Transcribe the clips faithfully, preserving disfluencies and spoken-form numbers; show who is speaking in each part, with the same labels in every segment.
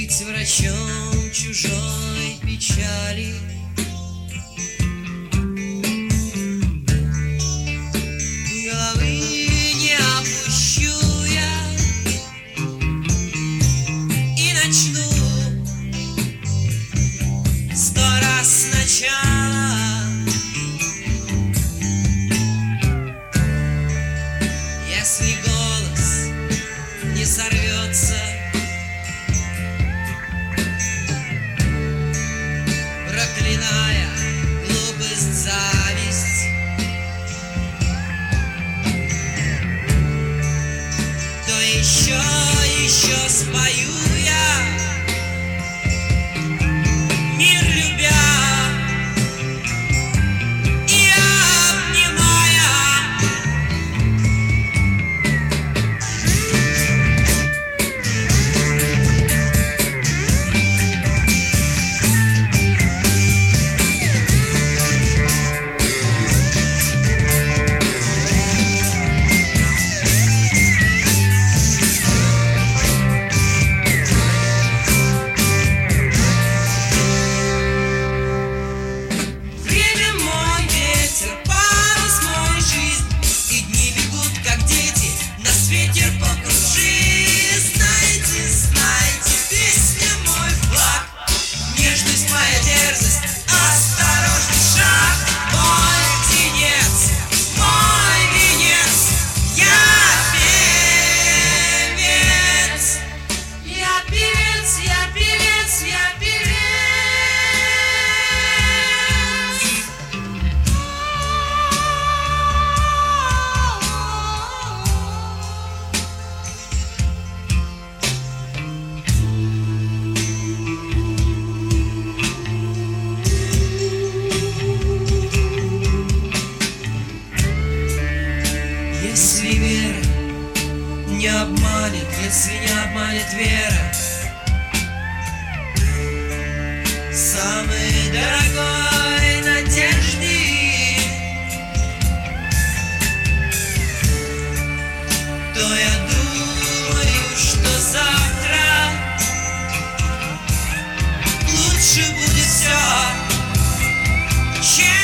Speaker 1: Быть врачом чужой печали. Головы не опущу я и начну сто раз сначала. Если голос не сорвется, проклиная глупость, зависть, то еще, еще спою я, мир любя и обнимая. Если вера не обманет, если не обманет вера, самой дорогой надежды, то я думаю, что завтра лучше будет все, чем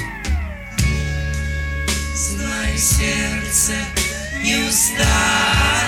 Speaker 1: сердце не устать.